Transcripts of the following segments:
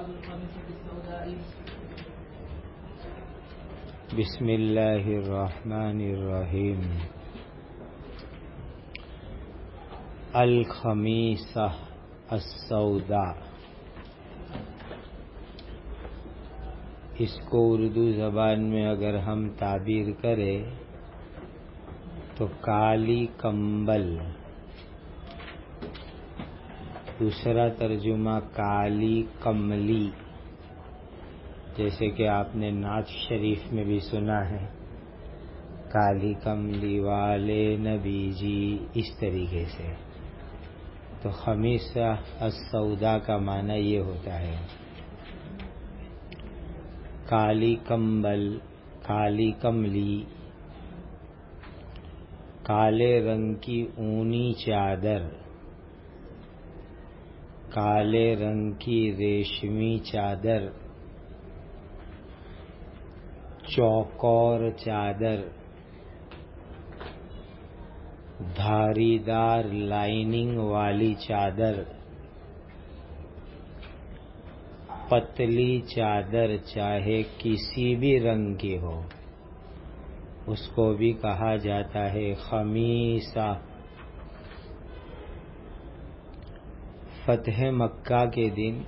بسم اللہ الرحمن الرحیم. الخمیسہ السوداء. اس کو اردو زبان میں اگر ہم تعبیر کریں تو کالی کمبل. دوسرا ترجمہ کالی کملی، جیسے کہ آپ نے نعت شریف میں بھی سنا ہے، کالی کملی والے نبی جی، اس طریقے سے. تو خمیسہ السوداء کا معنی یہ ہوتا ہے کالی کمبل، کالی کملی، کالے رنگ کی اونی چادر، کالے رنگ کی ریشمی چادر، چوکور چادر، دھاری دار لائننگ والی چادر، پتلی چادر چاہے کسی بھی رنگ کی ہو، اس کو بھی کہا جاتا ہے خمیسہ. فتح مکہ کے دن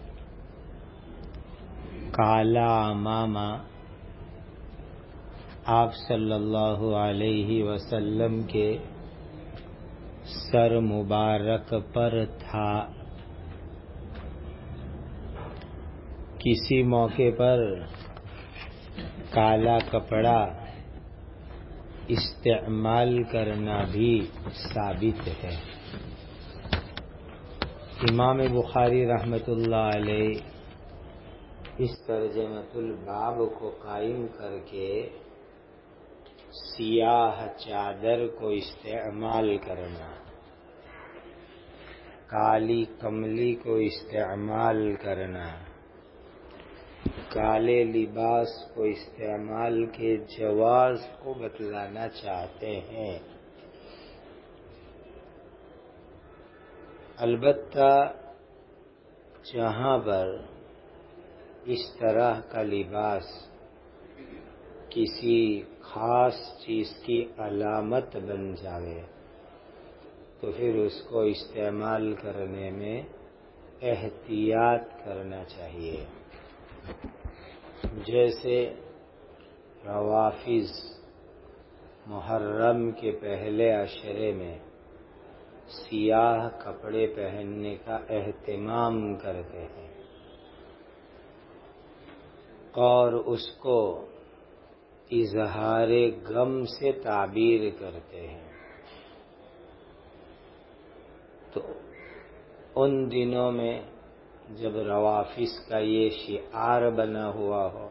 کالا عمامہ آپ صلی اللہ علیہ وسلم کے سر مبارک پر تھا. کسی موقع پر کالا کپڑا استعمال کرنا بھی ثابت ہے. امام بخاری رحمۃ اللہ علیہ اس ترجمۃ الباب کو قائم کر کے سیاہ چادر کو استعمال کرنا، کالی کملی کو استعمال کرنا، کالے لباس کو استعمال کے جواز کو بتلانا چاہتے ہیں. البتہ جہاں پر اس طرح کا لباس کسی خاص چیز کی علامت بن جائے تو پھر اس کو استعمال کرنے میں احتیاط کرنا چاہیے. جیسے روافض محرم کے پہلے عشرے میں سیاہ کپڑے پہننے کا اہتمام کرتے ہیں اور اس کو اظہار غم سے تعبیر کرتے ہیں. تو ان دنوں میں جب روافض کا یہ شعار بنا ہوا ہو،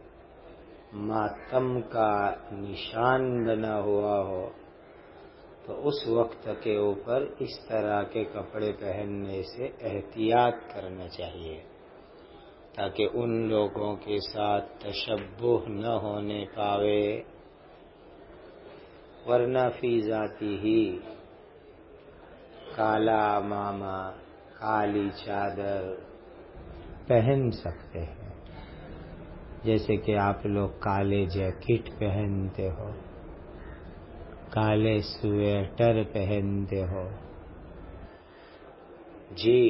ماتم کا نشان بنا ہوا ہو، تو اس وقت کے اوپر اس طرح کے کپڑے پہننے سے احتیاط کرنا چاہیے تاکہ ان لوگوں کے ساتھ تشبہ نہ ہونے پاوے، ورنہ فی ذاتی ہی کالا عمامہ، کالی چادر پہن سکتے ہیں. جیسے کہ آپ لوگ کالے جیکٹ پہنتے ہو، کالے سویٹر پہنتے ہو. جی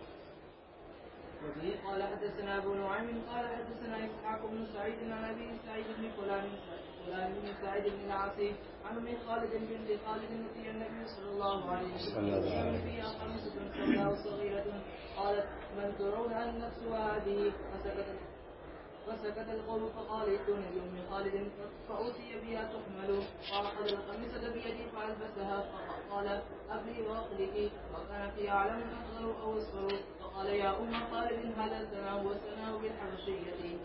قال حدثنا ابو نعيم قال حدثنا اسحاق بن سعيد عن ابي سعيد بن فلان بن سعيد بن العاصي عن ام خالد بن خالد النبي صلى الله عليه وسلم فيها خمسة سوداء صغيرة قالت من ترون ان نفسها هذه فسكت القوم فقال ائتوني بأم خالد فأوتي بها تحمل فأخذ الخميصة بيدي فألبسها فقال أبلي وأقلك وكان في أعلم أخضر أو أصفر فقال يا أم خالد هذا سناه وسناه بالحبشية.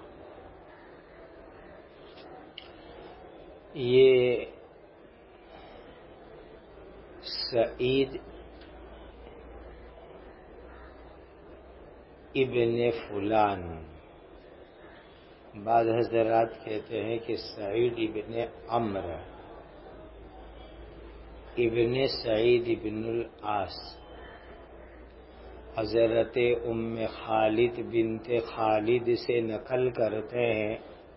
یہ سعید ابن فلان، بعض حضرات کہتے ہیں کہ سعید ابن عمر ابن سعید ابن العاص، حضرت ام خالد بنت خالد سے نقل کرتے ہیں.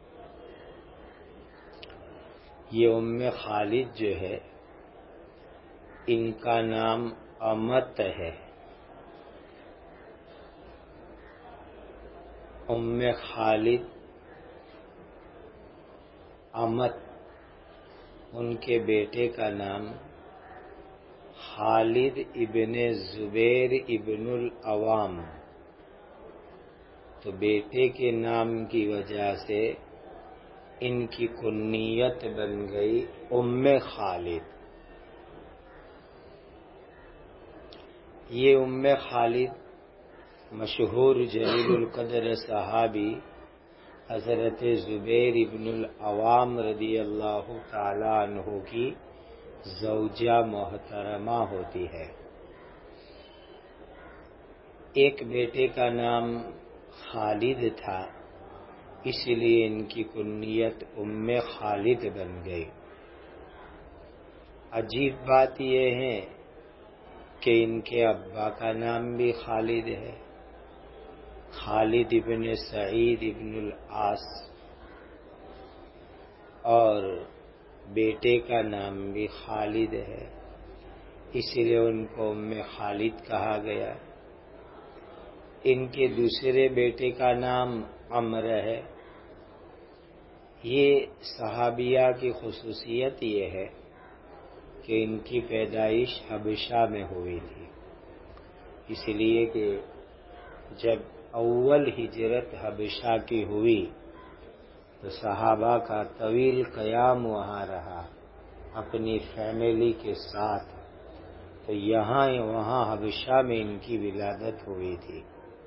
یہ ام خالد جو ہے ان کا نام امت ہے. ام خالد امت، ان کے بیٹے کا نام خالد ابن زبیر ابن العوام. تو بیٹے کے نام کی وجہ سے ان کی کنیت بن گئی ام خالد. یہ ام خالد مشہور جلیل القدر صحابی حضرت زبیر ابن العوام رضی اللہ تعالی عنہ کی زوجہ محترمہ ہوتی ہے. ایک بیٹے کا نام خالد تھا، اس لیے ان کی کنیت ام خالد بن گئی. عجیب بات یہ ہے کہ ان کے ابا کا نام بھی خالد ہے، خالد ابن سعید ابن العاص، اور بیٹے کا نام بھی خالد ہے، اس لیے ان کو ام خالد کہا گیا. ان کے دوسرے بیٹے کا نام عمر ہے. یہ صحابیہ کی خصوصیت یہ ہے کہ ان کی پیدائش حبشہ میں ہوئی تھی، اس لیے کہ جب اول ہجرت حبشہ کی ہوئی تو صحابہ کا طویل قیام وہاں رہا اپنی فیملی کے ساتھ. تو وہاں حبشہ میں ان کی ولادت ہوئی تھی.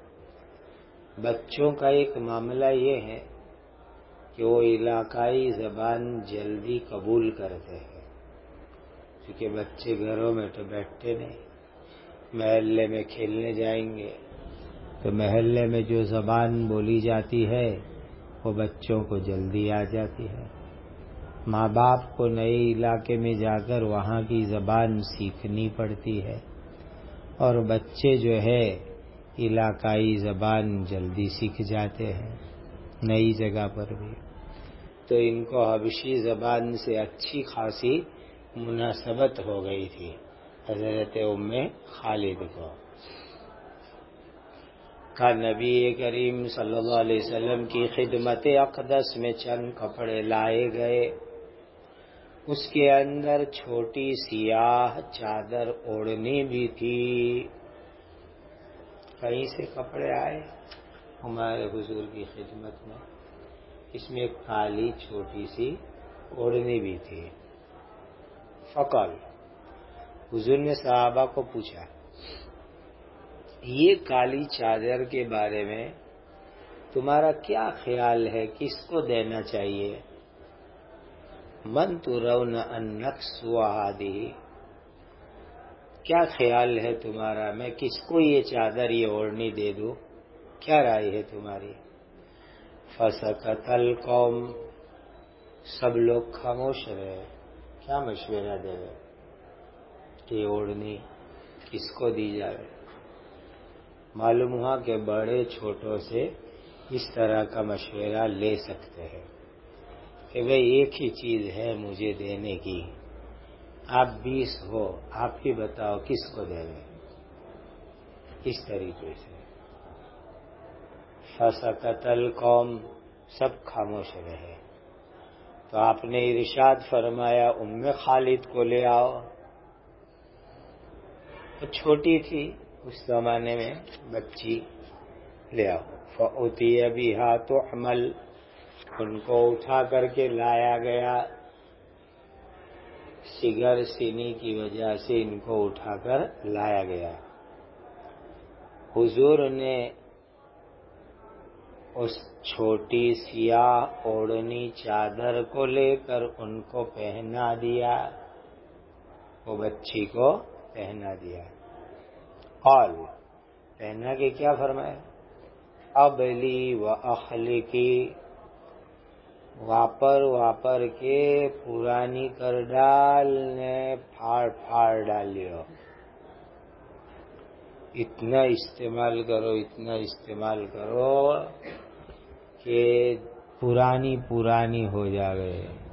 بچوں کا ایک معاملہ یہ ہے کہ وہ علاقائی زبان جلدی قبول کرتے ہیں، کیونکہ بچے گھروں میں تو بیٹھتے نہیں. محلے میں کھیلنے جائیں گے تو محلے میں جو زبان بولی جاتی ہے وہ بچوں کو جلدی آ جاتی ہے. ماں باپ کو نئے علاقے میں جا کر وہاں کی زبان سیکھنی پڑتی ہے، اور بچے جو ہے علاقائی زبان جلدی سیکھ جاتے ہیں نئی جگہ پر بھی. تو ان کو حبشی زبان سے اچھی خاصی مناسبت ہو گئی تھی حضرت ام خالد کو. کا نبی کریم صلی اللہ علیہ وسلم کی خدمت اقدس میں چند کپڑے لائے گئے. اس کے اندر چھوٹی سیاہ چادر اوڑھنی بھی تھی. کہیں سے کپڑے آئے ہمارے حضور کی خدمت میں، اس میں ایک کالی چھوٹی سی اوڑھنی بھی تھی. فقال، حضور نے صحابہ کو پوچھا یہ کالی چادر کے بارے میں تمہارا کیا خیال ہے، کس کو دینا چاہیے؟ من ترون ان نکسو هذه، کیا خیال ہے تمہارا، میں کس کو یہ چادر یہ اوڑھنی دے دوں، کیا رائے ہے تمہاری؟ فسکت القوم، سب لوگ خاموش رہے. کیا مشورہ دے رہے کہ اوڑھنی کس کو دی جائے؟ معلوم ہوا کہ بڑے چھوٹوں سے اس طرح کا مشورہ لے سکتے ہیں کہ بھئی ایک ہی چیز ہے مجھے دینے کی، آپ 20 ہو، آپ ہی بتاؤ کس کو دے دیں. اس طریقے سے فسکت القوم، سب خاموش رہے. تو آپ نے ارشاد فرمایا ام خالد کو لے آؤ. وہ چھوٹی تھی اس زمانے میں، بچی، لے آؤ. فأتی بہا تحمل، ان کو اٹھا کر کے لایا گیا. سگر سینی کی وجہ سے ان کو اٹھا کر لایا گیا. حضور نے اس چھوٹی سیاہ اوڑھنی چادر کو لے کر ان کو پہنا دیا، وہ بچی کو پہنا دیا. قال، پہنا کے کیا فرمایا؟ ابلی و اخلقی، واپر کے پرانی کر ڈال، نے پھاڑ ڈالیو. اتنا استعمال کرو کہ پرانی ہو جاوے.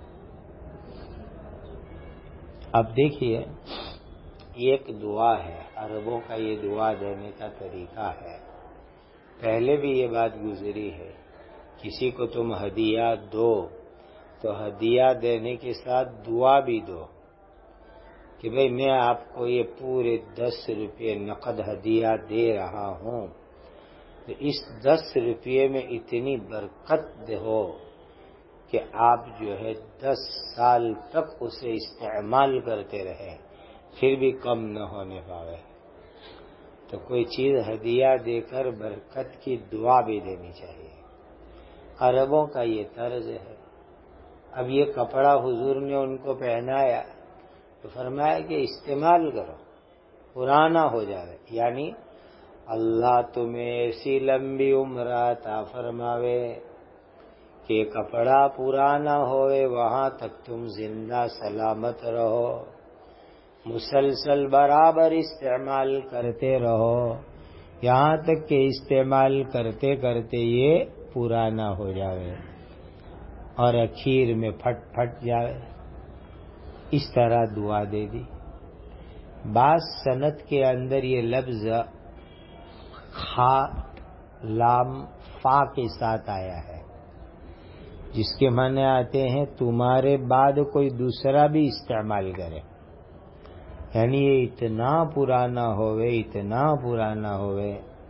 اب دیکھیے ایک دعا ہے، عربوں کا یہ دعا دینے کا طریقہ ہے. پہلے بھی یہ بات گزری ہے، کسی کو تم ہدیہ دو تو ہدیہ دینے کے ساتھ دعا بھی دو کہ بھئی میں آپ کو یہ پورے 10 روپے نقد ہدیہ دے رہا ہوں، تو اس 10 روپے میں اتنی برکت ہو کہ آپ جو ہے 10 سال تک اسے استعمال کرتے رہے پھر بھی کم نہ ہونے پاوے. تو کوئی چیز ہدیہ دے کر برکت کی دعا بھی دینی چاہیے. عربوں کا یہ طرز ہے. اب یہ کپڑا حضور نے ان کو پہنایا تو فرمایا کہ استعمال کرو، پرانا ہو جائے، یعنی اللہ تمہیں ایسی لمبی عمر عطا فرماوے کہ کپڑا پرانا ہوئے وہاں تک تم زندہ سلامت رہو، مسلسل برابر استعمال کرتے رہو، یہاں تک کہ استعمال کرتے کرتے یہ پرانا ہو جائے اور اخیر میں پھٹ جائے. اس طرح دعا دے دی. بعض سند کے اندر یہ لفظ خا لام فا کے ساتھ آیا ہے، جس کے معنی آتے ہیں تمہارے بعد کوئی دوسرا بھی استعمال کرے. یعنی یہ اتنا پرانا ہوئے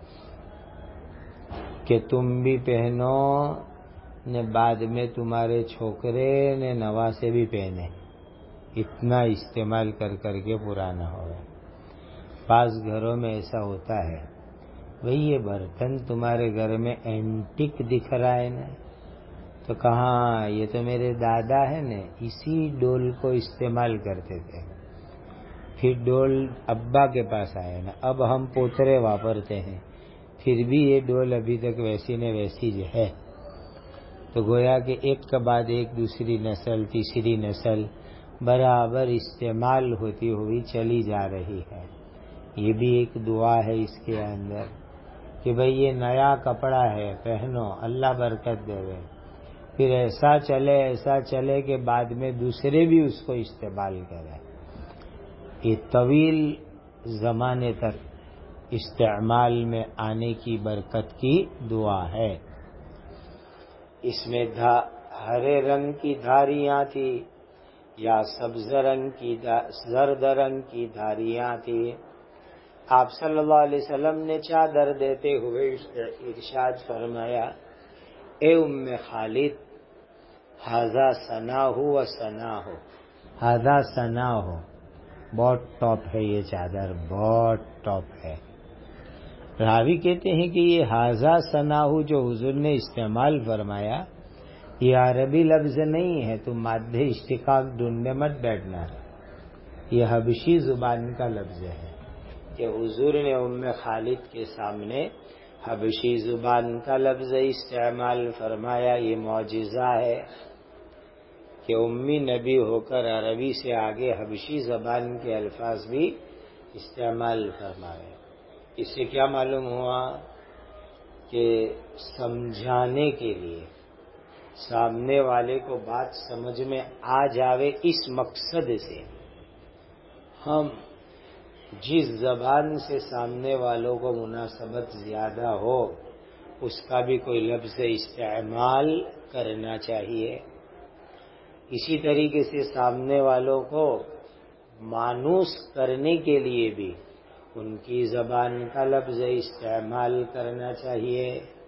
کہ تم بھی پہنو نے بعد میں تمہارے چھوکرے نے نواسے بھی پہنے، اتنا استعمال کر کے پرانا ہوئے. بعض گھروں میں ایسا ہوتا ہے، بھئی یہ برتن تمہارے گھر میں اینٹک دکھ رہا ہے نا، تو کہاں یہ تو میرے دادا ہے نا، اسی ڈول کو استعمال کرتے تھے، پھر ڈول ابا کے پاس آئے نا، اب ہم پوترے واپرتے ہیں، پھر بھی یہ ڈول ابھی تک ویسی نے ویسی جو ہے. تو گویا کہ ایک کے بعد ایک دوسری نسل تیسری نسل برابر استعمال ہوتی ہوئی چلی جا رہی ہے. یہ بھی ایک دعا ہے اس کے اندر کہ بھئی یہ نیا کپڑا ہے، پہنو، اللہ برکت دے. پھر ایسا چلے کہ بعد میں دوسرے بھی اس کو استعمال کریں. یہ طویل زمانے تک استعمال میں آنے کی برکت کی دعا ہے. اس میں ہرے رنگ کی دھاریاں تھی یا سبز رنگ کی زرد رنگ کی دھاریاں تھی. آپ صلی اللہ علیہ وسلم نے چادر دیتے ہوئے ارشاد فرمایا، اے ام خالد، ہذا ثناہ و ثناہ، ہذا ثناہ، بہت ٹاپ ہے یہ چادر، بہت ٹاپ ہے. راوی کہتے ہیں کہ یہ ہذا ثناہ جو حضور نے استعمال فرمایا یہ عربی لفظ نہیں ہے، تو مادہ اشتقاق ڈھونڈنے مت بیٹھنا، یہ حبشی زبان کا لفظ ہے کہ حضور نے ام خالد کے سامنے حبشی زبان کا لفظ استعمال فرمایا. یہ معجزہ ہے کہ امی نبی ہو کر عربی سے آگے حبشی زبان کے الفاظ بھی استعمال فرمائے. اس سے کیا معلوم ہوا کہ سمجھانے کے لیے، سامنے والے کو بات سمجھ میں آ جاوے، اس مقصد سے ہم جس زبان سے سامنے والوں کو مناسبت زیادہ ہو اس کا بھی کوئی لفظ استعمال کرنا چاہیے. اسی طریقے سے سامنے والوں کو مانوس کرنے کے لیے بھی ان کی زبان کا لفظ استعمال کرنا چاہیے.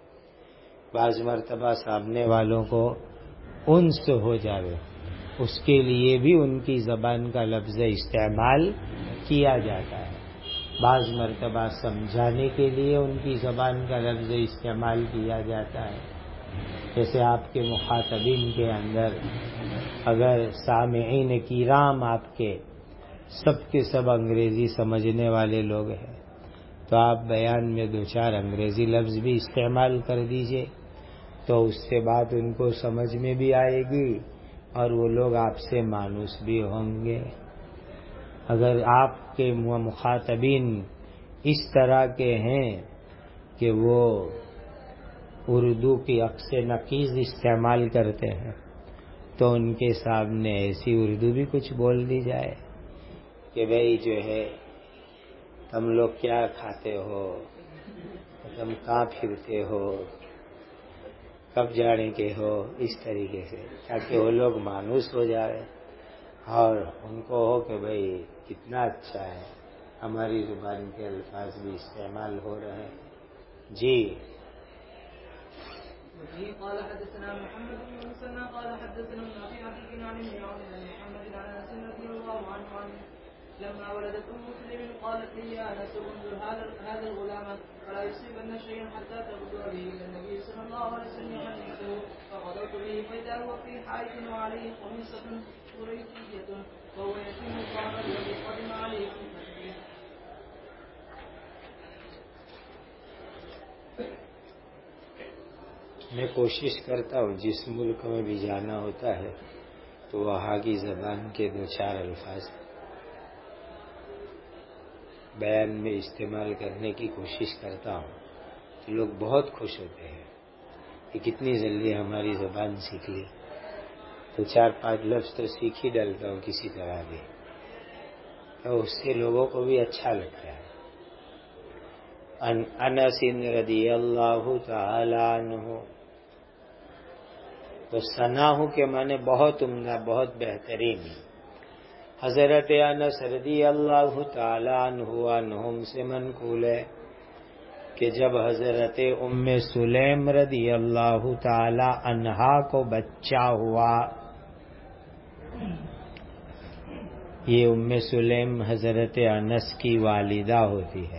بعض مرتبہ سامنے والوں کو انس ہو جاوے اس کے لیے بھی ان کی زبان کا لفظ استعمال کیا جاتا ہے. بعض مرتبہ سمجھانے کے لیے ان کی زبان کا لفظ استعمال کیا جاتا ہے. جیسے آپ کے مخاطبین کے اندر اگر سامعین کرام آپ کے سب انگریزی سمجھنے والے لوگ ہیں تو آپ بیان میں 2-4 انگریزی لفظ بھی استعمال کر دیجئے، تو اس سے بات ان کو سمجھ میں بھی آئے گی اور وہ لوگ آپ سے مانوس بھی ہوں گے. اگر آپ کے مخاطبین اس طرح کے ہیں کہ وہ اردو کی عکس نقیض استعمال کرتے ہیں، تو ان کے سامنے ایسی اردو بھی کچھ بول دی جائے کہ بھئی جو ہے تم لوگ کیا کھاتے ہو، تم کہاں پھرتے ہو، کب جانے کے ہو، اس طریقے سے، تاکہ وہ لوگ مانوس ہو جائے اور ان کو ہو کہ بھئی کتنا اچھا ہے، ہماری زبان کے الفاظ بھی استعمال ہو رہے ہیں۔ جی وفيه قال حدثنا محمد بن مسنى قال حدثنا ابي عتيق عن ابن عون عن محمد عن انس رضي الله عنه لما ولدت ام مسلم قالت لي يا انس انظر هذا الغلام فلا يصيبن شيئا حتى تغدو به الى النبي صلى الله عليه وسلم يحدثه، فغدوت به فاذا هو في حائط وعليه قميصه قريشيه وهو يتم الظهر الذي قدم عليه في فتحه۔ میں کوشش کرتا ہوں جس ملک میں بھی جانا ہوتا ہے تو وہاں کی زبان کے 2-4 الفاظ بیان میں استعمال کرنے کی کوشش کرتا ہوں، تو لوگ بہت خوش ہوتے ہیں کہ کتنی جلدی ہماری زبان سیکھ لی، تو 4-5 لفظ تو سیکھ ہی ڈالتا ہوں کسی طرح بھی، تو اس سے لوگوں کو بھی اچھا لگتا ہے۔ انس رضی اللہ تعالی عنہ، تو ثناء کے معنی بہت عمدہ، بہت بہترین۔ حضرت انس رضی اللہ تعالی عنہم سے منقول ہے کہ جب حضرت ام سلیم رضی اللہ تعالی عنہا کو بچہ ہوا، یہ ام سلیم حضرت انس کی والدہ ہوتی ہے،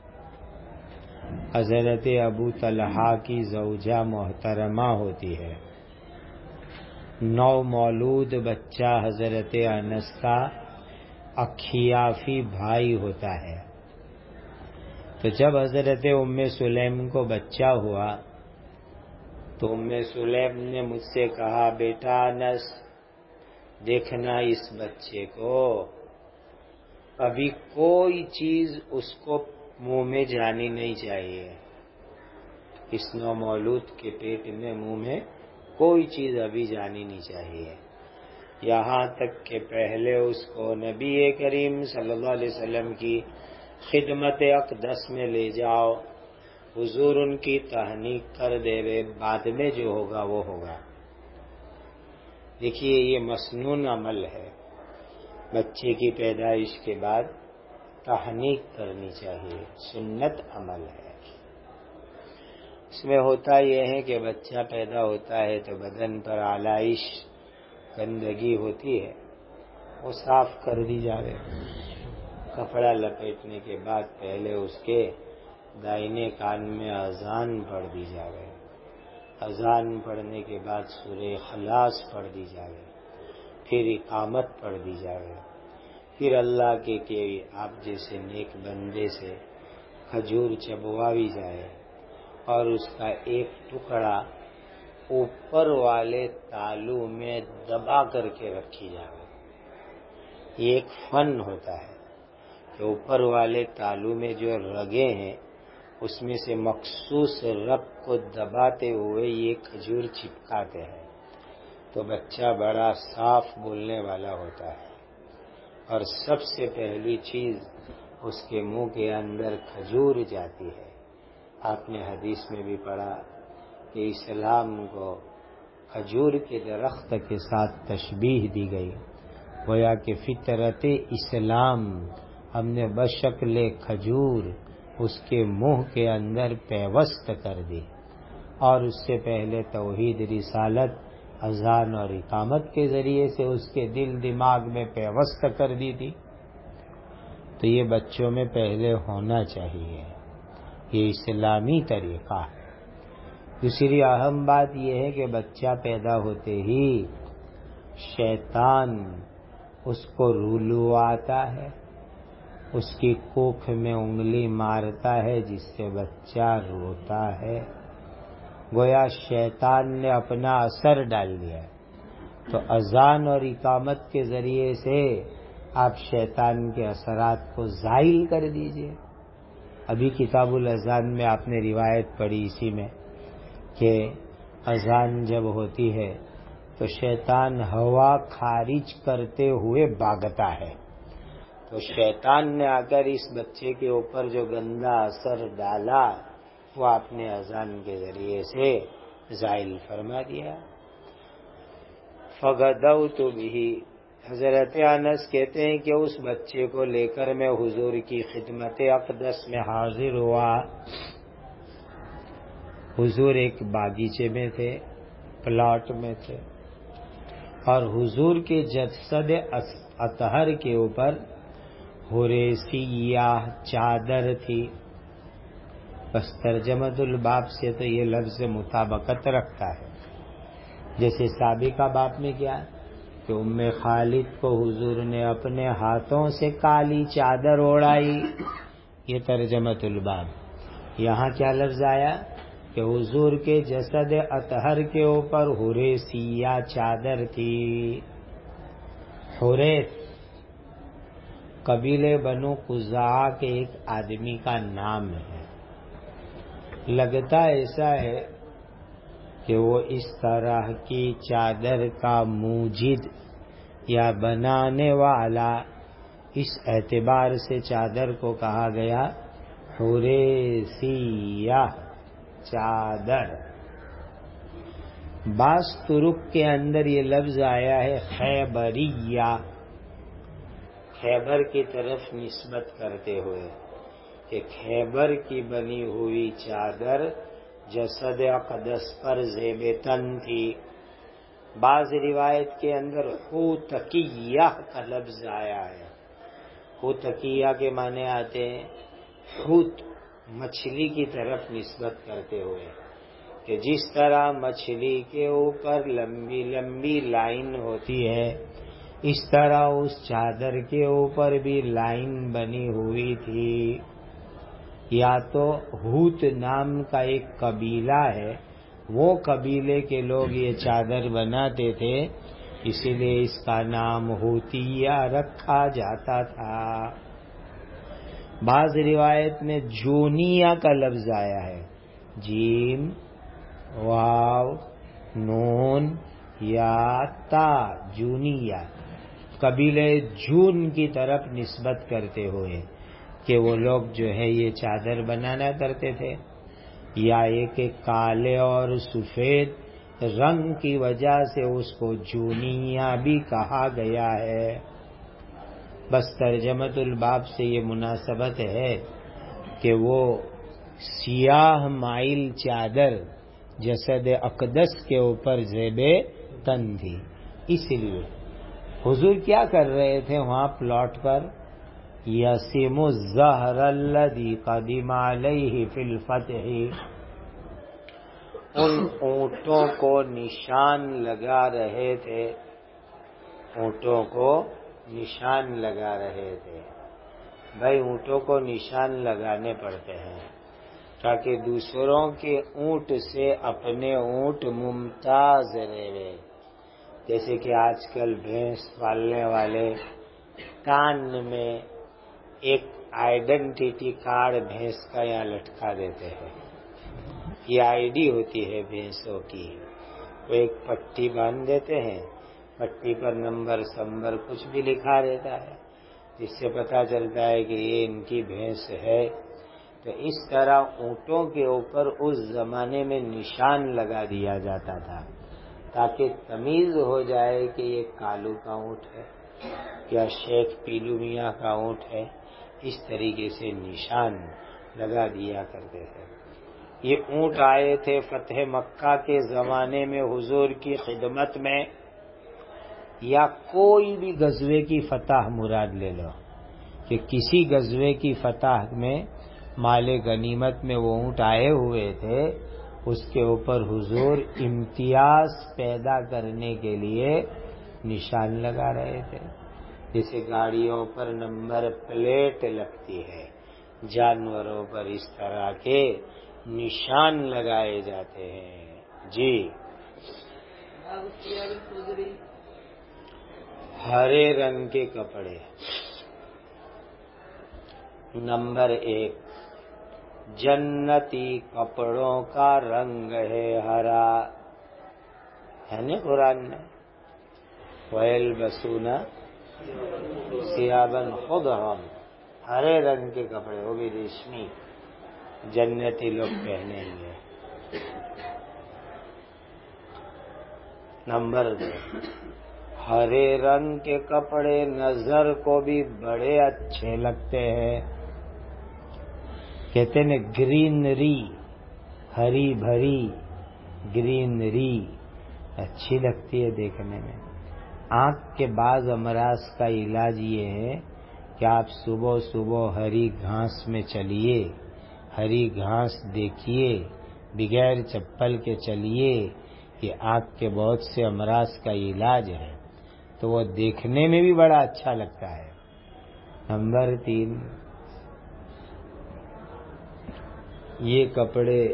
حضرت ابو طلحہ کی زوجہ محترمہ ہوتی ہے، نو مولود بچہ حضرت انس کا اکھیافی بھائی ہوتا ہے۔ تو جب حضرت ام سلیم کو بچہ ہوا تو ام سلیم نے مجھ سے کہا، بیٹا انس دیکھنا اس بچے کو، ابھی کوئی چیز اس کو منہ میں جانی نہیں چاہیے، اس نو مولود کے پیٹ میں منہ میں کوئی چیز ابھی جانی نہیں چاہیے، یہاں تک کہ پہلے اس کو نبی کریم صلی اللہ علیہ وسلم کی خدمت اقدس میں لے جاؤ، حضور ان کی تہنیق کر دے وے، بعد میں جو ہوگا وہ ہوگا۔ دیکھیے یہ مسنون عمل ہے، بچے کی پیدائش کے بعد تہنیق کرنی چاہیے، سنت عمل ہے۔ اس میں ہوتا یہ ہے کہ بچہ پیدا ہوتا ہے تو بدن پر آلائش گندگی ہوتی ہے، وہ صاف کر دی جائے، کپڑا لپیٹنے کے بعد پہلے اس کے دائنے کان میں اذان پڑھ دی جائے، اذان پڑھنے کے بعد سورہ اخلاص پڑھ دی جائے، پھر اقامت پڑھ دی جائے، پھر اللہ کے کہ آپ جیسے نیک بندے سے کھجور چبوائی جائے اور اس کا ایک ٹکڑا اوپر والے تالو میں دبا کر کے رکھی جائے۔ یہ ایک فن ہوتا ہے کہ اوپر والے تالو میں جو رگیں ہیں اس میں سے مخصوص رگ کو دباتے ہوئے یہ کھجور چپکاتے ہیں، تو بچہ بڑا صاف بولنے والا ہوتا ہے، اور سب سے پہلی چیز اس کے منہ کے اندر کھجور جاتی ہے۔ آپ نے حدیث میں بھی پڑھا کہ اسلام کو کھجور کے درخت کے ساتھ تشبیہ دی گئی، گویا کہ فطرت اسلام ہم نے بشکل کھجور اس کے منہ کے اندر پیوست کر دی، اور اس سے پہلے توحید رسالت اذان اور اقامت کے ذریعے سے اس کے دل دماغ میں پیوست کر دی تھی۔ تو یہ بچوں میں پہلے ہونا چاہیے، یہ اسلامی طریقہ ہے۔ دوسری اہم بات یہ ہے کہ بچہ پیدا ہوتے ہی شیطان اس کو رولواتا ہے، اس کی کوکھ میں انگلی مارتا ہے، جس سے بچہ روتا ہے، گویا شیطان نے اپنا اثر ڈال دیا۔ تو اذان اور اقامت کے ذریعے سے آپ شیطان کے اثرات کو زائل کر دیجئے۔ ابھی کتاب الاذان میں آپ نے روایت پڑھی اسی میں کہ اذان جب ہوتی ہے تو شیطان ہوا خارج کرتے ہوئے بھاگتا ہے. تو شیطان نے آ کر اس بچے کے اوپر جو گندا اثر ڈالا وہ آپ نے اذان کے ذریعے سے زائل فرما دیا. فغدوت به، حضرت انس کہتے ہیں کہ اس بچے کو لے کر میں حضور کی خدمت اقدس میں حاضر ہوا. حضور ایک باغیچے میں تھے، پلاٹ میں تھے، اور حضور کے جسد اطہر کے اوپر حرے سیاہ چادر تھی. بس ترجمۃ الباب سے تو یہ لفظ مطابقت رکھتا ہے. جیسے سابقہ باب میں کیا کہ ام خالد کو حضور نے اپنے ہاتھوں سے کالی چادر اوڑھائی، یہ ترجمۃ الباب. یہاں کیا لفظ آیا کہ حضور کے جسد اطہر کے اوپر حرے سیاہ چادر تھی. حریث قبیلے بنو قزاع کے ایک آدمی کا نام ہے. لگتا ایسا ہے کہ وہ اس طرح کی چادر کا موجد یا بنانے والا، اس اعتبار سے چادر کو کہا گیا حرے سیاہ چادر. بعض طرق کے اندر یہ لفظ آیا ہے خیبریہ، خیبر کی طرف نسبت کرتے ہوئے کہ خیبر کی بنی ہوئی چادر جسد اقدس پر زیب تن تھی. بعض روایت کے اندر حوتکیہ کا لفظ آیا ہے. حوتکیہ کے معنی آتے ہیں حوت، مچھلی کی طرف نسبت کرتے ہوئے کہ جس طرح مچھلی کے اوپر لمبی لمبی لائن ہوتی ہے اس طرح اس چادر کے اوپر بھی لائن بنی ہوئی تھی. یا تو حوت نام کا ایک قبیلہ ہے، وہ قبیلے کے لوگ یہ چادر بناتے تھے، اسی لیے اس کا نام حوتیہ رکھا جاتا تھا. بعض روایت میں جونیہ کا لفظ آیا ہے، جیم واو نون یا تا، جونیہ، قبیلے جون کی طرف نسبت کرتے ہوئے کہ وہ لوگ جو ہے یہ چادر بنانا کرتے تھے. یا ایک کالے اور سفید رنگ کی وجہ سے اس کو جونیہ بھی کہا گیا ہے. بس ترجمۃ الباب سے یہ مناسبت ہے کہ وہ سیاہ مائل چادر جسد اقدس کے اوپر زیب تن تھی. اس لیے حضور کیا کر رہے تھے وہاں پلاٹ پر؟ یسیم الزہر الذی قدم علیہ فی الفتح، ان اونٹوں کو نشان لگا رہے تھے، اونٹوں کو نشان لگا رہے تھے. بھائی اونٹوں کو نشان لگانے پڑتے ہیں تاکہ دوسروں کے اونٹ سے اپنے اونٹ ممتاز رہے. جیسے کہ آج کل بھینس پالنے والے کان میں ایک آئیڈینٹی کارڈ بھینس کا یہاں لٹکا دیتے ہیں، یہ آئی ڈی ہوتی ہے بھینسوں کی. وہ ایک پٹی باندھ دیتے ہیں، پٹی پر نمبر سمبر کچھ بھی لکھا رہتا ہے جس سے پتہ چلتا ہے کہ یہ ان کی بھینس ہے. تو اس طرح اونٹوں کے اوپر اس زمانے میں نشان لگا دیا جاتا تھا تاکہ تمیز ہو جائے کہ یہ کالو کا اونٹ ہے یا شیخ پیلو میاں کا اونٹ ہے. اس طریقے سے نشان لگا دیا کرتے تھے. یہ اونٹ آئے تھے فتح مکہ کے زمانے میں حضور کی خدمت میں، یا کوئی بھی غزوے کی فتح مراد لے لو کہ کسی غزوے کی فتح میں مال غنیمت میں وہ اونٹ آئے ہوئے تھے، اس کے اوپر حضور امتیاز پیدا کرنے کے لیے نشان لگا رہے تھے. جیسے گاڑیوں پر نمبر پلیٹ لگتی ہے، جانوروں پر اس طرح کے نشان لگائے جاتے ہیں. جی ہرے رنگ کے کپڑے. نمبر 1 جنتی کپڑوں کا رنگ ہے ہرا، ہے نا قرآن میں، وَيَلْبَسُونَ ثِيَابًا خُضْرًا، ہرے رنگ کے کپڑے، وہ بھی ریشمی، جنتی لوگ پہنیں گے۔ نمبر 2، ہرے رنگ کے کپڑے نظر کو بھی بڑے اچھے لگتے ہیں، کہتے ہیں گرینری، ہری بھری گرینری اچھی لگتی ہے دیکھنے میں۔ آنکھ کے بعض امراض کا علاج یہ ہے کہ آپ صبح صبح ہری گھاس میں چلیے، ہری گھاس دیکھیے، بغیر چپل کے چلیے، یہ آنکھ کے بہت سے امراض کا علاج ہے، تو وہ دیکھنے میں بھی بڑا اچھا لگتا ہے۔ نمبر 3، یہ کپڑے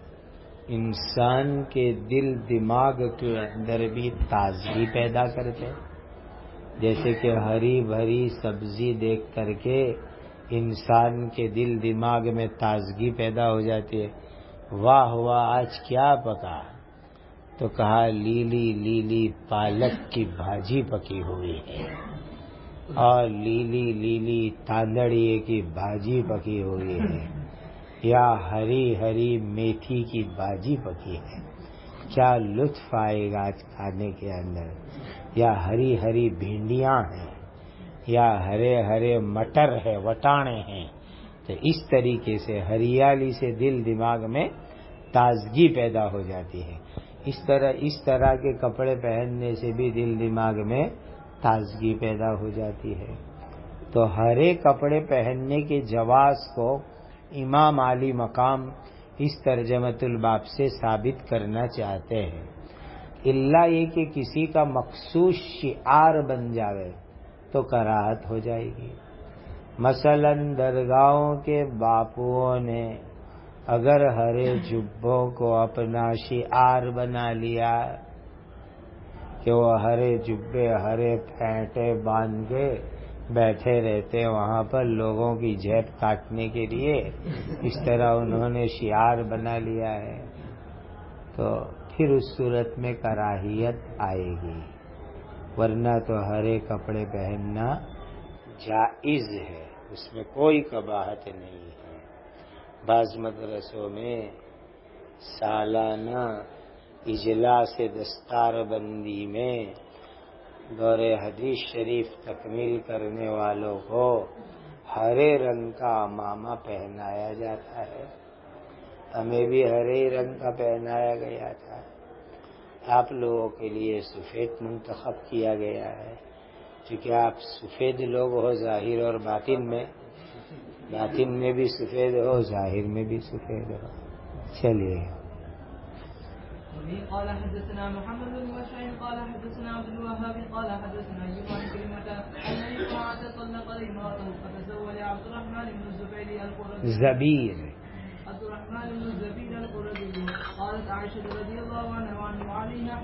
انسان کے دل دماغ کے اندر بھی تازگی پیدا کرتے، جیسے کہ ہری بھری سبزی دیکھ کر کے انسان کے دل دماغ میں تازگی پیدا ہو جاتی ہے۔ واہ واہ، آج کیا پکا؟ تو کہا لیلی لیلی پالک کی بھاجی پکی ہوئی ہے، اور لیلی لیلی تاندڑیے کی بھاجی پکی ہوئی ہے، یا ہری ہری میتھی کی بھاجی پکی ہے، کیا لطف آئے گا آج کھانے کے اندر، یا ہری ہری بھنڈیاں ہیں، یا ہرے ہرے مٹر ہے، وٹانے ہیں۔ تو اس طریقے سے ہریالی سے دل دماغ میں تازگی پیدا ہو جاتی ہے۔ اس طرح کے کپڑے پہننے سے بھی دل دماغ میں تازگی پیدا ہو جاتی ہے۔ تو ہرے کپڑے پہننے کے جواز کو امام علی مقام اس ترجمۃ الباب سے ثابت کرنا چاہتے ہیں، الا یہ کہ کسی کا مخصوص شعار بن جاوے تو کراہت ہو جائے گی۔ مثلا درگاہوں کے باپوؤں نے اگر ہرے جبوں کو اپنا شعار بنا لیا کہ وہ ہرے جبے ہرے پھینٹے باندھ کے بیٹھے رہتے وہاں پر لوگوں کی جیب کاٹنے کے لیے، اس طرح انہوں نے شعار بنا لیا ہے، تو پھر اس صورت میں کراہیت آئے گی، ورنہ تو ہرے کپڑے پہننا جائز ہے، اس میں کوئی قباحت نہیں ہے۔ بعض مدرسوں میں سالانہ اجلاس دستار بندی میں دور حدیث شریف تکمیل کرنے والوں کو ہرے رنگ کا عمامہ پہنایا جاتا ہے، ہمیں بھی ہرے رنگ کا پہنایا گیا تھا، آپ لوگوں کے لیے سفید منتخب کیا گیا ہے، چونکہ آپ سفید لوگ ہو ظاہر اور باطن میں بھی سفید ہو، ظاہر میں بھی سفید ہو۔ چلیے۔ قال حدثنا محمد بن بشير قال حدثنا عبد الوهاب قال حدثنا أيوب عن كلمة أن رفاعة طلق امرأته فتزوج عبد الرحمن بن الزبير القرظي. قالت عائشة رضي الله عنها وعليها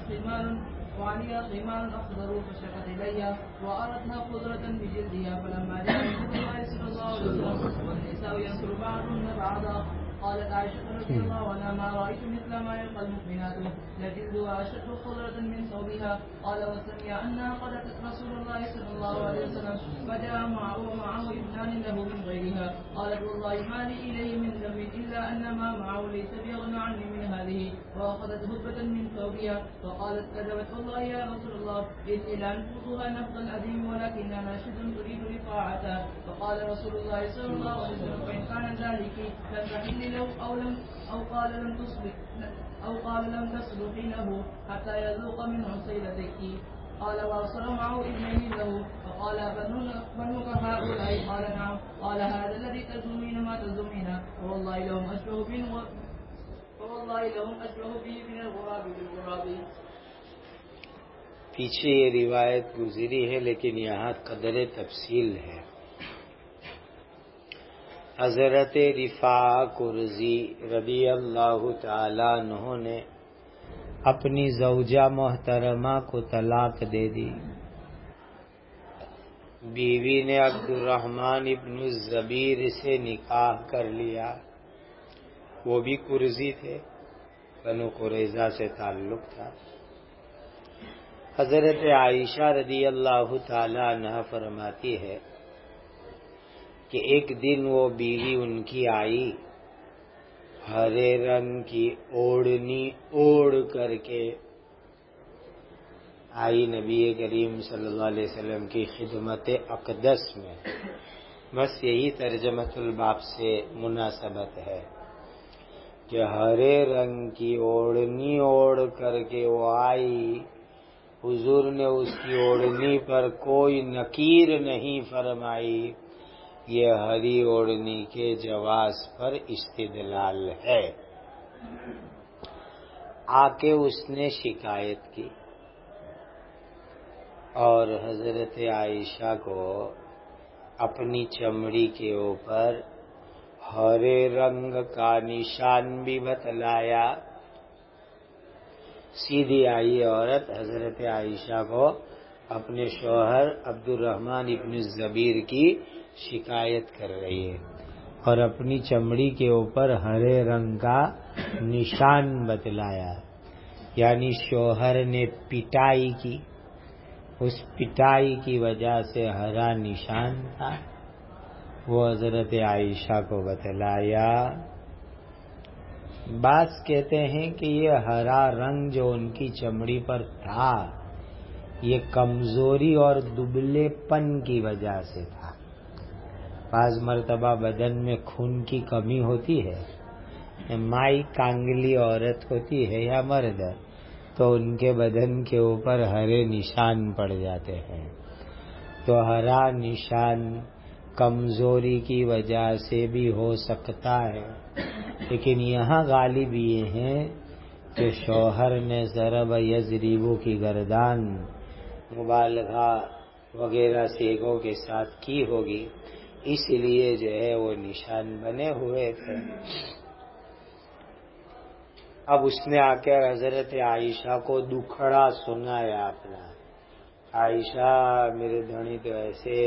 خمار أخضر فشكت إلي وأردنا خضرة بجلدها فلما جاء رسول الله صلى الله عليه وسلم والنساء ينصر بعضهن بعضا. قالت عائشة رضي الله عنها ما رأيت مثل ما يلقى المؤمنات لجلدها أشد خضرة من ثوبها. قال وسمع أنها قد أتت رسول الله صلى الله عليه وسلم فجاء معه ابنان له من غيرها. قالت والله ما لي إليه من ذنب إلا أن ما معه ليس بيغنى عني من هذه، وأخذت هبة من ثوبها. فقالت كذبت والله يا رسول الله إني لا أنفضها نفض الأديم ولكنها ناشد تريد رفاعتها. فقال رسول الله صلى الله عليه وسلم فإن كان ذلك لم تحل له أو قال لم تصلحي له حتى يذوق من عصيلتك. قال وأرسل معه ابنين له فقال بنوك هؤلاء؟ قال نعم. قال هذا الذي تزومين ما تزومين فوالله لهم أشبه به من الغراب بالغراب. پیچھے یہ روایت گزری ہے لیکن یہاں قدر تفصیل ہے۔ حضرت رفاعہ قرظی رضی اللہ تعالی عنہ نے اپنی زوجہ محترمہ کو طلاق دے دی، بیوی نے عبد الرحمن ابن الزبیر سے نکاح کر لیا، وہ بھی قرظی تھے، بنو قریظہ سے تعلق تھا۔ حضرت عائشہ رضی اللہ تعالی عنہا فرماتی ہے کہ ایک دن وہ بیوی ان کی آئی، ہرے رنگ کی اوڑھنی اوڑھ کر کے آئی نبی کریم صلی اللہ علیہ وسلم کی خدمت اقدس میں۔ بس یہی ترجمۃ الباب سے مناسبت ہے کہ ہرے رنگ کی اوڑھنی اوڑھ کر کے وہ آئی، حضور نے اس کی اوڑھنی پر کوئی نکیر نہیں فرمائی۔ یہ ہری اوڑھنی کے جواز پر استدلال ہے۔ آ کے اس نے شکایت کی اور حضرت عائشہ کو اپنی چمڑی کے اوپر ہرے رنگ کا نشان بھی بتلایا۔ سیدھی آئی عورت حضرت عائشہ کو اپنے شوہر عبد الرحمن ابن الزبیر کی شکایت کر رہی ہے اور اپنی چمڑی کے اوپر ہرے رنگ کا نشان بتلایا، یعنی شوہر نے پٹائی کی، اس پٹائی کی وجہ سے ہرا نشان تھا، وہ حضرت عائشہ کو بتلایا۔ بعض کہتے ہیں کہ یہ ہرا رنگ جو ان کی چمڑی پر تھا یہ کمزوری اور دبلے پن کی وجہ سے تھا۔ بعض مرتبہ بدن میں خون کی کمی ہوتی ہے، مائی کانگلی عورت ہوتی ہے یا مرد، تو ان کے بدن کے اوپر ہرے نشان پڑ جاتے ہیں، تو ہرا نشان کمزوری کی وجہ سے بھی ہو سکتا ہے، لیکن یہاں غالب یہ ہیں کہ شوہر نے ضرب یضربو کی گردان مبالغہ وغیرہ سیغوں کے ساتھ کی ہوگی، اس لیے جو ہے وہ نشان بنے ہوئے تھے۔ اب اس نے آ کر حضرت عائشہ کو دکھڑا سنایا اپنا، عائشہ میرے دھنی تو ایسے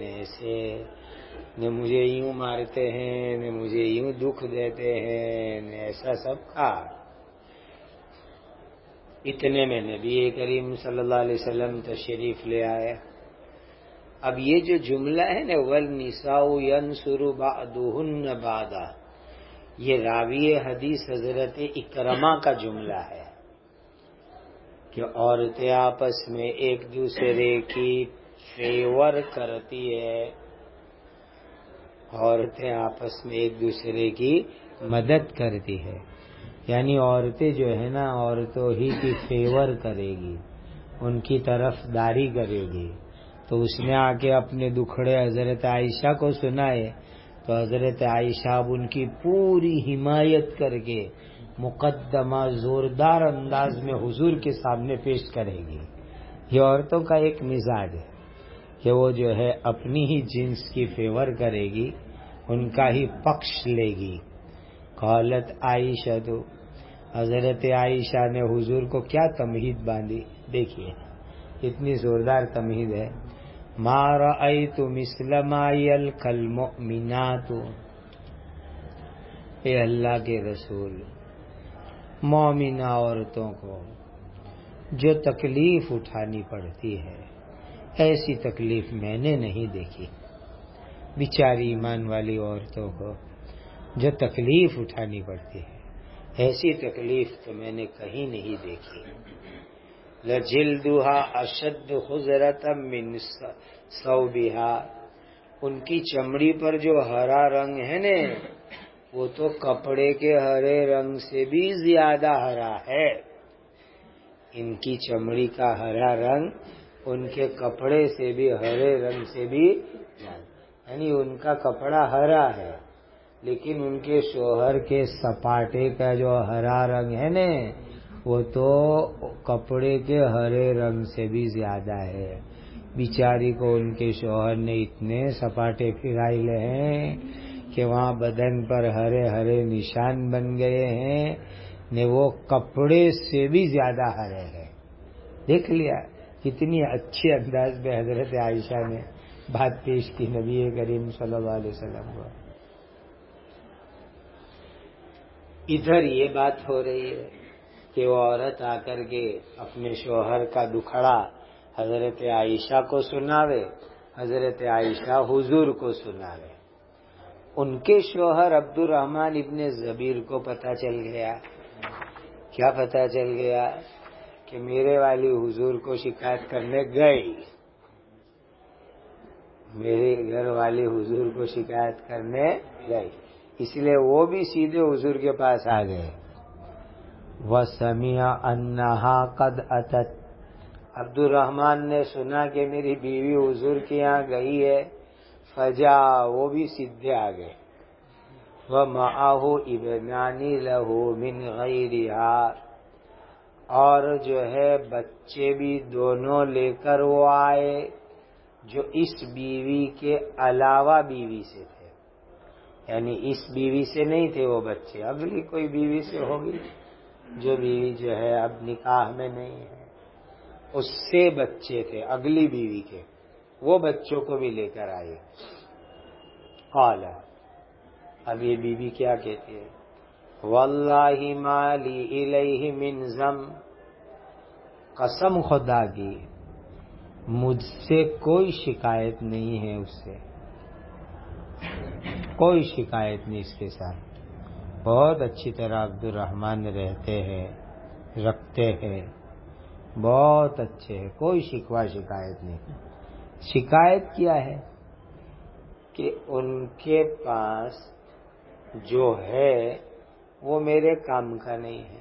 نہ مجھے یوں مارتے ہیں نہ مجھے یوں دکھ دیتے ہیں نہ ایسا سب کہا۔ اتنے میں نبی کریم صلی اللہ علیہ وسلم تشریف لے آئے۔ اب یہ جو جملہ ہے نا وَالنِّسَاءُ يَنْصُرُ بَعْضُهُنَّ بَعْضًا، یہ راوی حدیث حضرت اکرمہ کا جملہ ہے کہ عورتیں آپس میں ایک دوسرے کی فیور کرتی ہے، عورتیں آپس میں ایک دوسرے کی مدد کرتی ہے، یعنی عورتیں جو ہے نا عورتوں ہی کی فیور کرے گی، ان کی طرف داری کرے گی۔ تو اس نے آ کے اپنے دکھڑے حضرت عائشہ کو سنائے، تو حضرت عائشہ اب ان کی پوری حمایت کر کے مقدمہ زوردار انداز میں حضور کے سامنے پیش کرے گی۔ یہ عورتوں کا ایک مزاج ہے کہ وہ جو ہے اپنی ہی جنس کی فیور کرے گی، ان کا ہی پکش لے گی۔ قالت عائشہ، تو حضرت عائشہ نے حضور کو کیا تمہید باندھی، دیکھیے اتنی زوردار تمہید ہے۔ ما رأیت مثل ما یلقی المؤمنات، اے اللہ کے رسول، مومنہ عورتوں کو جو تکلیف اٹھانی پڑتی ہے ایسی تکلیف میں نے نہیں دیکھی، بیچاری ایمان والی عورتوں کو جو تکلیف اٹھانی پڑتی ہے ایسی تکلیف تو میں نے کہیں نہیں دیکھی۔ لجلدها اشد خضرۃ من ثوبها، ان کی چمڑی پر جو ہرا رنگ ہے نا وہ تو کپڑے کے ہرے رنگ سے بھی زیادہ ہرا ہے۔ ان کی چمڑی کا ہرا رنگ ان کے کپڑے سے بھی ہرے رنگ سے بھی، یعنی ان کا کپڑا ہرا ہے لیکن ان کے شوہر کے سپاٹے کا جو ہرا رنگ ہے نا وہ تو کپڑے کے ہرے رنگ سے بھی زیادہ ہے۔ بیچاری کو ان کے شوہر نے اتنے سپاٹے پھرائے ہیں کہ وہاں بدن پر ہرے ہرے نشان بن گئے ہیں، نے وہ کپڑے سے بھی زیادہ ہرے ہیں۔ دیکھ لیا کتنی اچھی انداز میں حضرت عائشہ نے بات پیش کی نبی کریم صلی اللہ علیہ وسلم کو۔ ادھر یہ بات ہو رہی ہے کہ وہ عورت آ کر کے اپنے شوہر کا دکھڑا حضرت عائشہ کو سناوے، حضرت عائشہ حضور کو سناوے۔ ان کے شوہر عبد الرحمن ابن زبیر کو پتہ چل گیا، کیا پتہ چل گیا؟ کہ میرے والی حضور کو شکایت کرنے گئی، میرے گھر والی حضور کو شکایت کرنے گئی، اس لیے وہ بھی سیدھے حضور کے پاس آ گئے۔ وَسَمِعَ أَنَّهَا قَدْ أَتَتْ، عبد الرحمن نے سنا کہ میری بیوی حضور کے یہاں گئی ہے، فجا، وہ بھی سیدھے آ گئے۔ وَمَعَهُ ابْنَانِ لَهُ مِنْ غَيْرِهَا، اور جو ہے بچے بھی دونوں لے کر وہ آئے جو اس بیوی کے علاوہ بیوی سے تھے، یعنی اس بیوی سے نہیں تھے وہ بچے، اگلی کوئی بیوی سے ہوگی، جو بیوی جو ہے اب نکاح میں نہیں ہے، اس سے بچے تھے اگلی بیوی کے، وہ بچوں کو بھی لے کر آئی۔ قال، اب یہ بیوی کیا کہتی ہے؟ واللہ ما لی الیہ من ذم، قسم خدا کی مجھ سے کوئی شکایت نہیں ہے، اس سے کوئی شکایت نہیں، اس کے ساتھ بہت اچھی طرح عبد الرحمن رہتے ہیں، رکھتے ہیں، بہت اچھے ہیں، کوئی شکوہ شکایت نہیں۔ شکایت کیا ہے؟ کہ ان کے پاس جو ہے وہ میرے کام کا نہیں ہے۔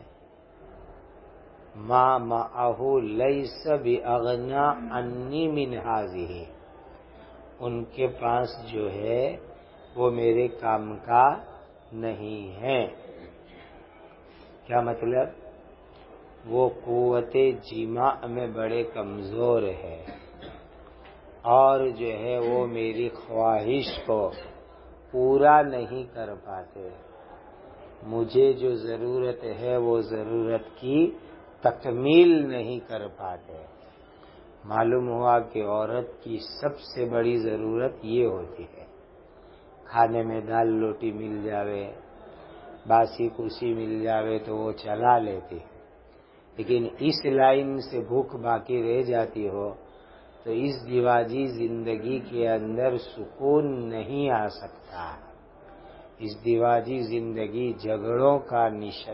ما معہ لیس باغنی عنی من ہذہ، ان کے پاس جو ہے وہ میرے کام کا نہیں ہے۔ کیا مطلب؟ وہ قوت جماع میں بڑے کمزور ہے، اور جو ہے وہ میری خواہش کو پورا نہیں کر پاتے، مجھے جو ضرورت ہے وہ ضرورت کی تکمیل نہیں کر پاتے۔ معلوم ہوا کہ عورت کی سب سے بڑی ضرورت یہ ہوتی ہے، کھانے میں دال روٹی مل جاوے، باسی کوسی مل جاوے تو وہ چلا لیتی ہے، لیکن اس لائن سے بھوک باقی رہ جاتی ہو تو اس دیواجی زندگی کے اندر سکون نہیں آ سکتا، اس دیواجی زندگی جھگڑوں کا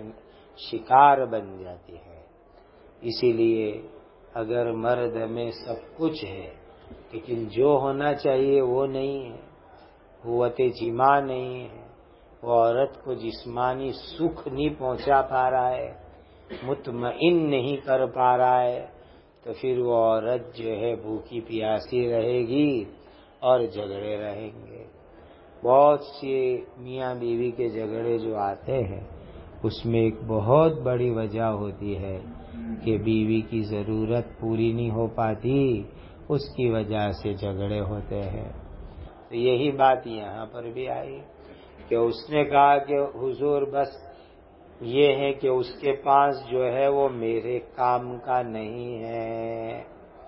شکار بن جاتی ہے۔ اسی لیے اگر مرد میں سب کچھ ہے لیکن جو ہونا چاہیے وہ نہیں ہے، قوت جماع نہیں ہے، وہ عورت کو جسمانی سکھ نہیں پہنچا پا رہا ہے، مطمئن نہیں کر پا رہا ہے، تو پھر وہ عورت جو ہے بھوکی پیاسی رہے گی اور جھگڑے رہیں گے۔ بہت سے میاں بیوی کے جھگڑے جو آتے ہیں اس میں ایک بہت بڑی وجہ ہوتی ہے کہ بیوی کی ضرورت پوری نہیں ہو پاتی، اس کی وجہ سے جھگڑے ہوتے ہیں۔ تو یہی بات یہاں پر بھی آئی کہ اس نے کہا کہ حضور بس یہ ہے کہ اس کے پاس جو ہے وہ میرے کام کا نہیں ہے۔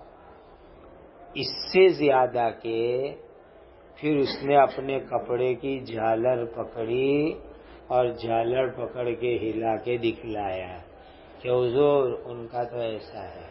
اس سے زیادہ کہ پھر اس نے اپنے کپڑے کی جھالر پکڑی اور جھالر پکڑ کے ہلا کے دکھلایا کہ حضور ان کا تو ایسا ہے،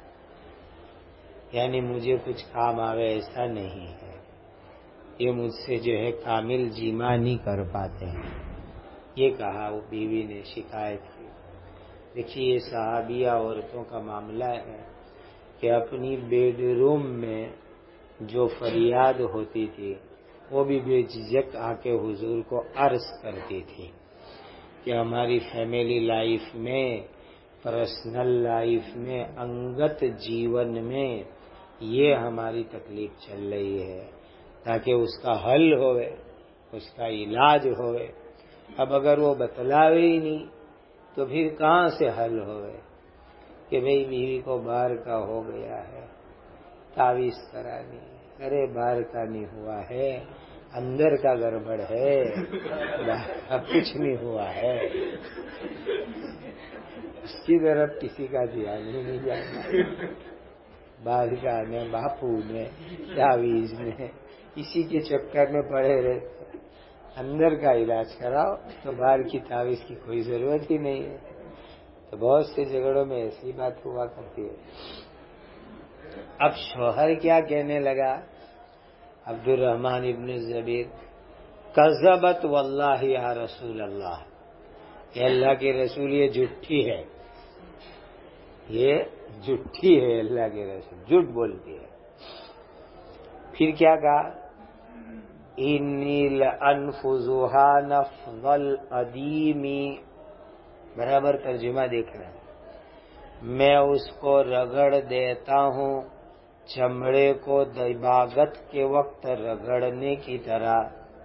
یعنی مجھے کچھ کام آوے ایسا نہیں ہے، یہ مجھ سے جو ہے کامل جماع نہیں کر پاتے ہیں، یہ کہا وہ بیوی نے، شکایت کی۔ دیکھیے یہ صحابیہ عورتوں کا معاملہ ہے کہ اپنی بیڈ روم میں جو فریاد ہوتی تھی وہ بھی بے جھجک آ کے حضور کو عرض کرتی تھی کہ ہماری فیملی لائف میں، پرسنل لائف میں، انگت جیون میں یہ ہماری تکلیف چل رہی ہے، تاکہ اس کا حل ہوئے، اس کا علاج ہوئے۔ اب اگر وہ بتلاوے ہی نہیں تو پھر کہاں سے حل ہوئے کہ بھئی بیوی کو باہر کا ہو گیا ہے، تعویذ کرانی، ارے باہر کا نہیں ہوا ہے، اندر کا گڑبڑ ہے، باہر کا کچھ نہیں ہوا ہے، اس کی طرف کسی کا دھیان ہی نہیں جانا، باہر کا نے، باپو نے، تعویذ نے، اسی کے چکر میں پڑے رہتے۔ اندر کا علاج کراؤ تو باہر کی تعویذ کی کوئی ضرورت ہی نہیں ہے. تو بہت سے جھگڑوں میں ایسی بات ہوا کرتی ہے. اب شوہر کیا کہنے لگا؟ عبد الرحمن ابن زبیر، کذبت واللہ یا رسول اللہ، یہ اللہ کے رسول یہ جھوٹی ہے، یہ جھوٹی ہے، اللہ کے رسول جھوٹ بولتی ہے. پھر کیا کہا؟ انی لانفذها نفض الادیم، برابر ترجمہ دیکھنا، میں اس کو رگڑ دیتا ہوں چمڑے کو دباغت کے وقت رگڑنے کی طرح.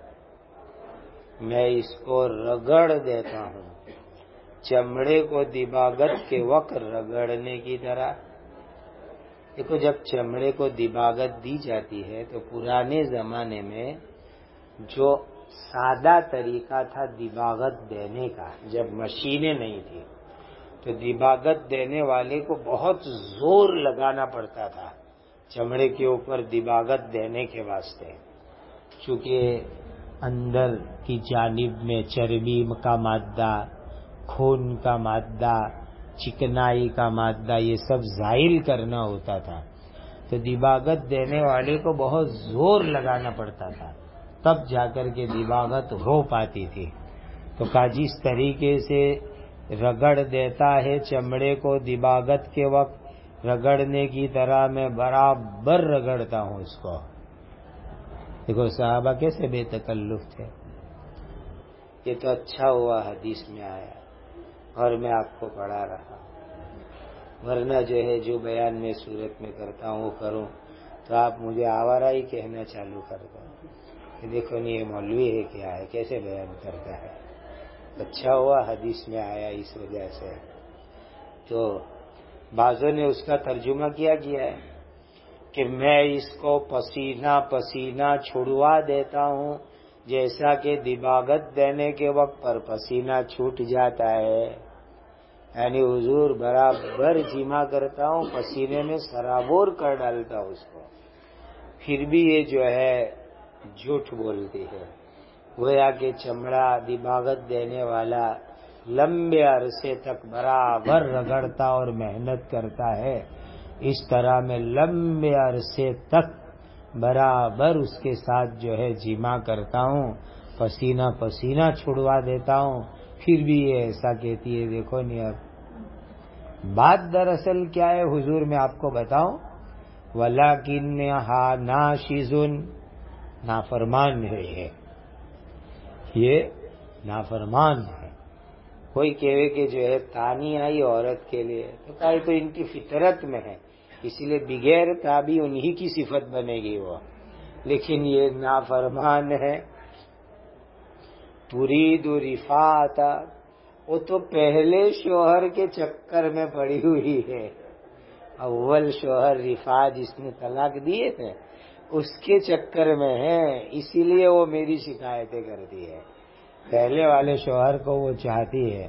میں اس کو رگڑ دیتا ہوں چمڑے کو دباغت کے وقت رگڑنے کی طرح. دیکھو جب چمڑے کو دباغت دی جاتی ہے تو پرانے زمانے میں جو سادہ طریقہ تھا دباغت دینے کا، جب مشینیں نہیں تھی تو دباغت دینے والے کو بہت زور لگانا پڑتا تھا چمڑے کے اوپر دباغت دینے کے واسطے، چونکہ اندر کی جانب میں چربی کا مادہ، خون کا مادہ، چکنائی کا مادہ، یہ سب زائل کرنا ہوتا تھا. تو دباغت دینے والے کو بہت زور لگانا پڑتا تھا تب جا کر کے دباغت ہو پاتی تھی. تو کہا جس طریقے سے رگڑ دیتا ہے چمڑے کو دباغت کے وقت رگڑنے کی طرح میں برابر رگڑتا ہوں اس کو. دیکھو صحابہ کیسے بے تکلف تھے. یہ تو اچھا ہوا حدیث میں آیا اور میں آپ کو پڑھا رہا، ورنہ جو ہے جو بیان میں صورت میں کرتا ہوں وہ کروں تو آپ مجھے آوارہ ہی کہنا چالو کر دو کہ دیکھو نہیں یہ مولوی ہے کیا ہے، کیسے بیان کرتا ہے. اچھا ہوا حدیث میں آیا اس وجہ سے. تو بعضوں نے اس کا ترجمہ کیا ہے کہ میں اس کو پسینہ پسینہ چھڑوا دیتا ہوں جیسا کہ دباغت دینے کے وقت پر پسینہ چھوٹ جاتا ہے. یعنی حضور برابر جمع کرتا ہوں، پسینے میں سرابور کر ڈالتا ہوں اس کو. پھر بھی یہ جو ہے جھوٹ بولتی ہے. گویا کہ چمڑا دباغت دینے والا لمبے عرصے تک برابر رگڑتا اور محنت کرتا ہے، اس طرح میں لمبے عرصے تک برابر اس کے ساتھ جو ہے جمع کرتا ہوں، پسینہ پسینہ چھڑوا دیتا ہوں. پھر بھی یہ ایسا کہتی ہے. دیکھو نہیں اب بات دراصل کیا ہے حضور میں آپ کو بتاؤں، وَلَكِنَّهَا نَاشِزٌ، نافرمان ہے یہ نافرمان ہے. کوئی کہے کہ جو ہے تانی آئی عورت کے لیے تو کہا تو ان کی فطرت میں ہے، اس لیے بغیر تابی انہی کی صفت بنے گی وہ، لیکن یہ نافرمان ہے. ترید رفاعت، وہ تو پہلے شوہر کے چکر میں پڑی ہوئی ہے. اول شوہر رفاع جس نے طلاق دیے تھے اس کے چکر میں ہے، اسی لیے وہ میری شکایتیں کرتی ہے. پہلے والے شوہر کو وہ چاہتی ہے.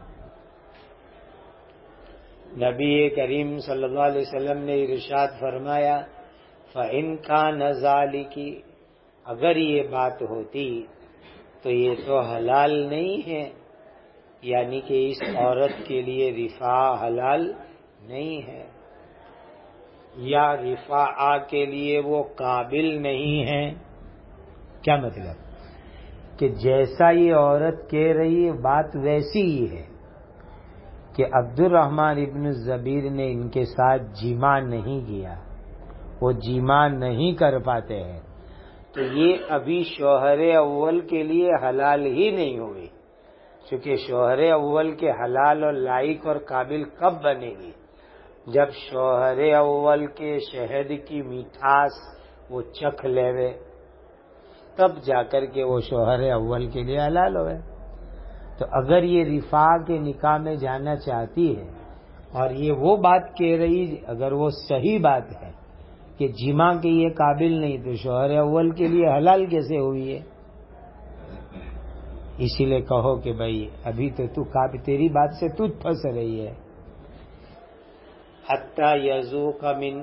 نبی کریم صلی اللہ علیہ وسلم نے ارشاد فرمایا فَإِنْ كَانَ ذَلِكِ، اگر یہ بات ہوتی تو یہ تو حلال نہیں ہے، یعنی کہ اس عورت کے لیے رفاع حلال نہیں ہے، یا رفاع کے لیے وہ قابل نہیں ہے. کیا مطلب کہ جیسا یہ عورت کہہ رہی ہے بات ویسی ہی ہے کہ عبد الرحمن ابن زبیر نے ان کے ساتھ جمع نہیں کیا، وہ جمع نہیں کر پاتے ہیں، تو یہ ابھی شوہر اول کے لیے حلال ہی نہیں ہوئی. چونکہ شوہر اول کے حلال اور لائق اور قابل کب بنے گی؟ جب شوہر اول کے شہد کی میٹھاس وہ چکھ لیوے، تب جا کر کے وہ شوہر اول کے لیے حلال ہوئے. تو اگر یہ رفاع کے نکاح میں جانا چاہتی ہے اور یہ وہ بات کہہ رہی، اگر وہ صحیح بات ہے کہ جمع کے یہ قابل نہیں تو شوہر اول کے لیے حلال کیسے ہوئی ہے؟ اسی لیے کہو کہ بھائی ابھی تو تیری بات سے تو پھنس رہی ہے. حتی یذوق من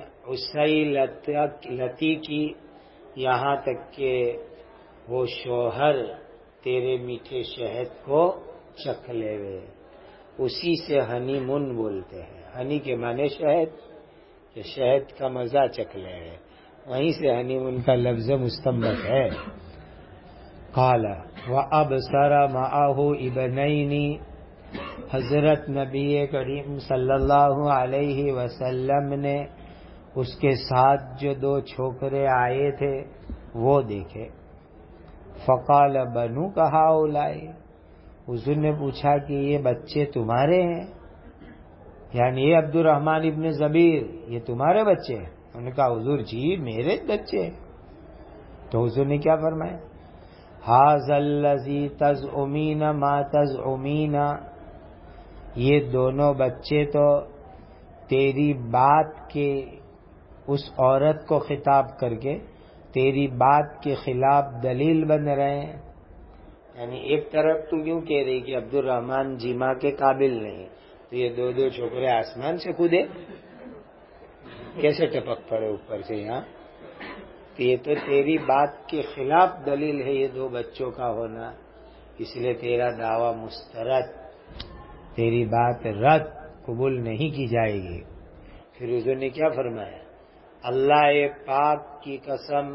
عسیلتی کی، یہاں تک کہ وہ شوہر تیرے میٹھے شہد کو چکھ لے وے. اسی سے ہنی مون بولتے ہیں. ہنی کے معنی شہد، کہ شہد کا مزہ چکھ لے وے، وہیں سے ہنی مون کا لفظ مستنبط ہے. قال وابصر معه ابنین، حضرت نبی کریم صلی اللہ علیہ وسلم نے اس کے ساتھ جو 2 چھوکرے آئے تھے وہ دیکھے. فقال بنو کہا اولائے، حضور نے پوچھا کہ یہ بچے تمہارے ہیں؟ یعنی یہ عبد الرحمن ابن زبیر یہ تمہارے بچے ہیں؟ انہوں نے کہا حضور جی میرے بچے. تو حضور نے کیا فرمایا؟ ھذا الذی تزعمین ما تزعمین، یہ دونوں بچے تو تیری بات کے، اس عورت کو خطاب کر کے تیری بات کے خلاف دلیل بن رہے ہیں. یعنی ایک طرف تو یوں کہہ رہی کہ عبد الرحمن جمع کے قابل نہیں، تو یہ 2 چھوکرے آسمان سے کودے کیسے ٹپک پڑے اوپر سے یہاں؟ تو یہ تو تیری بات کے خلاف دلیل ہے یہ 2 بچوں کا ہونا، اس لیے تیرا دعویٰ مسترد، تیری بات رد قبول نہیں کی جائے گی. پھر حضور نے کیا فرمایا؟ اللہ پاک کی قسم،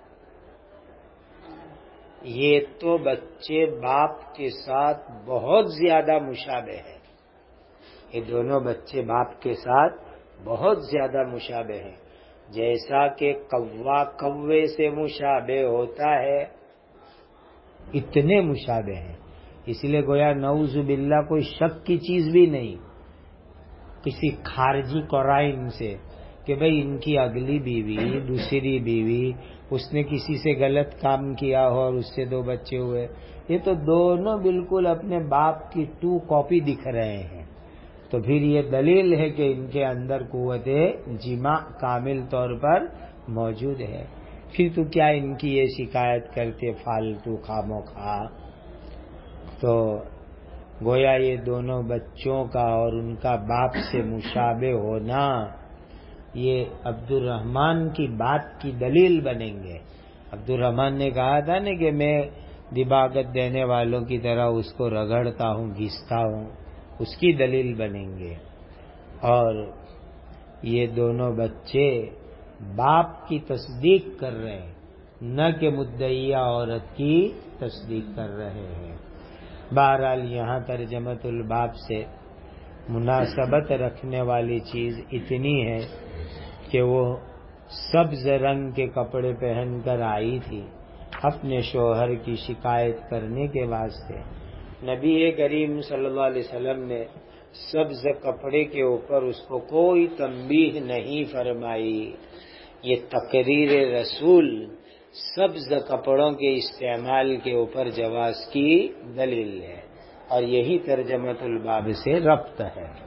یہ تو بچے باپ کے ساتھ بہت زیادہ مشابہ ہیں. یہ دونوں بچے باپ کے ساتھ بہت زیادہ مشابہ ہیں. جیسا کہ کوا کوے سے مشابہ ہوتا ہے اتنے مشابہ ہیں. اس لیے گویا نعوذ باللہ کوئی شک کی چیز بھی نہیں کسی خارجی قرائن سے کہ بھئی ان کی اگلی بیوی، دوسری بیوی، اس نے کسی سے غلط کام کیا ہو اور اس سے 2 بچے ہوئے. یہ تو دونوں بالکل اپنے باپ کی 2 کاپی دکھ رہے ہیں. تو پھر یہ دلیل ہے کہ ان کے اندر قوت جماع کامل طور پر موجود ہے. پھر تو کیا ان کی یہ شکایت کرتے فالتو خاموخواہ؟ تو گویا یہ دونوں بچوں کا اور ان کا باپ سے مشابہ ہونا یہ عبد الرحمن کی بات کی دلیل بنیں گے. عبد الرحمن نے کہا تھا نا کہ میں دباغت دینے والوں کی طرح اس کو رگڑتا ہوں، گھستا ہوں، اس کی دلیل بنیں گے. اور یہ دونوں بچے باپ کی تصدیق کر رہے ہیں، نہ کہ مدعیہ عورت کی تصدیق کر رہے ہیں. بہرحال یہاں ترجمۃ الباب سے مناسبت رکھنے والی چیز اتنی ہے کہ وہ سبز رنگ کے کپڑے پہن کر آئی تھی اپنے شوہر کی شکایت کرنے کے واسطے. نبی کریم صلی اللہ علیہ وسلم نے سبز کپڑے کے اوپر اس کو کوئی تنبیہ نہیں فرمائی. یہ تقریر رسول سبز کپڑوں کے استعمال کے اوپر جواز کی دلیل ہے، اور یہی ترجمۃ الباب سے ربط ہے.